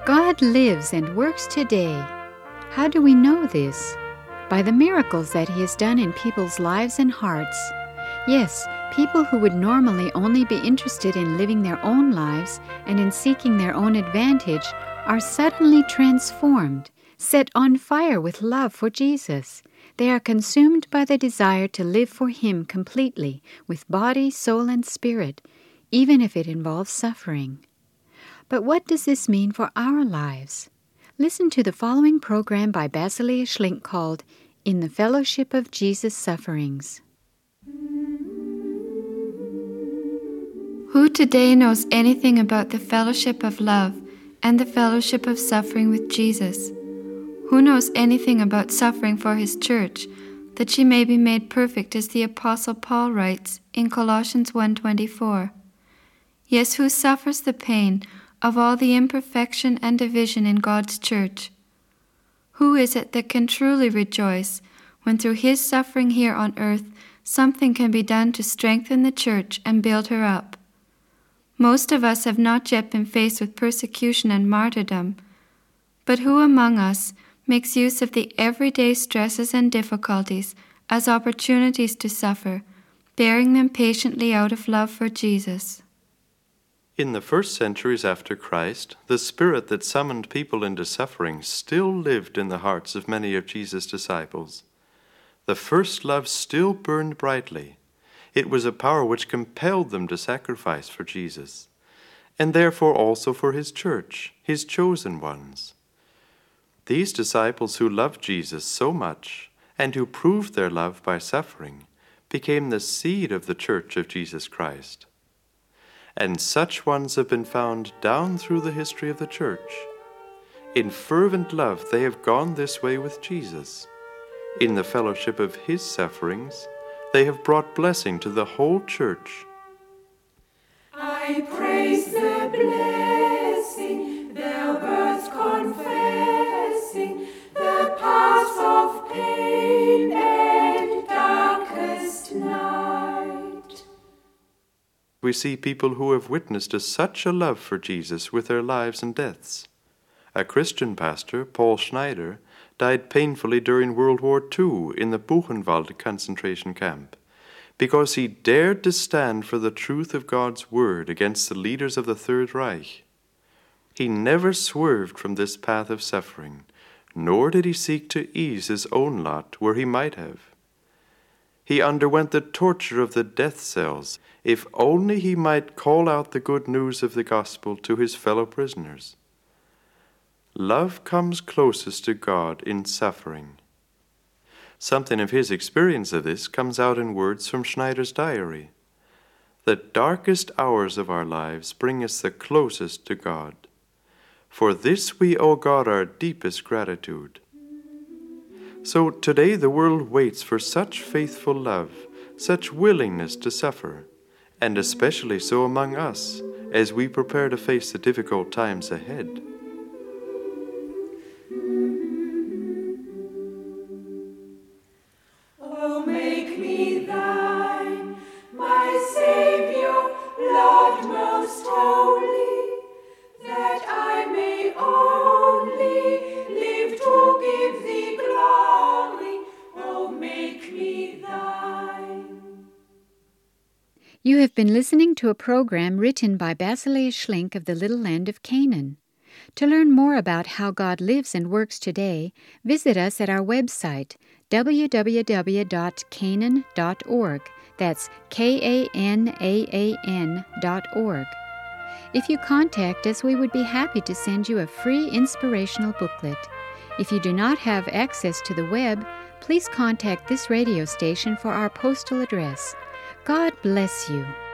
God lives and works today. How do we know this? By the miracles that He has done in people's lives and hearts. Yes, people who would normally only be interested in living their own lives and in seeking their own advantage are suddenly transformed, set on fire with love for Jesus. They are consumed by the desire to live for Him completely, with body, soul, and spirit, even if it involves suffering. But what does this mean for our lives? Listen to the following program by Basileia Schlink called In the Fellowship of Jesus' Sufferings. Who today knows anything about the fellowship of love and the fellowship of suffering with Jesus? Who knows anything about suffering for His church, that she may be made perfect, as the Apostle Paul writes in Colossians 1:24? Yes, who suffers the pain of all the imperfection and division in God's church? Who is it that can truly rejoice when through His suffering here on earth something can be done to strengthen the church and build her up? Most of us have not yet been faced with persecution and martyrdom, but who among us makes use of the everyday stresses and difficulties as opportunities to suffer, bearing them patiently out of love for Jesus? In the first centuries after Christ, the spirit that summoned people into suffering still lived in the hearts of many of Jesus' disciples. The first love still burned brightly. It was a power which compelled them to sacrifice for Jesus, and therefore also for His church, His chosen ones. These disciples who loved Jesus so much, and who proved their love by suffering, became the seed of the church of Jesus Christ. And such ones have been found down through the history of the church. In fervent love they have gone this way with Jesus. In the fellowship of His sufferings, they have brought blessing to the whole church. I praise the blessing, their birth confessing, the paths of pain and darkest night. We see people who have witnessed to such a love for Jesus with their lives and deaths. A Christian pastor, Paul Schneider, died painfully during World War II in the Buchenwald concentration camp because he dared to stand for the truth of God's word against the leaders of the Third Reich. He never swerved from this path of suffering, nor did he seek to ease his own lot where he might have. He underwent the torture of the death cells if only he might call out the good news of the gospel to his fellow prisoners. Love comes closest to God in suffering. Something of his experience of this comes out in words from Schneider's diary. The darkest hours of our lives bring us the closest to God. For this we owe God our deepest gratitude. So today the world waits for such faithful love, such willingness to suffer, and especially so among us as we prepare to face the difficult times ahead. Oh, make me thine, my Savior, Lord most holy, that I may only live to give thee glory. Oh, make me thine. You have been listening to a program written by Basileia Schlink of the Little Land of Canaan. To learn more about how God lives and works today, visit us at our website, www.canaan.org. That's KANAAN.org. If you contact us, we would be happy to send you a free inspirational booklet. If you do not have access to the web, please contact this radio station for our postal address. God bless you.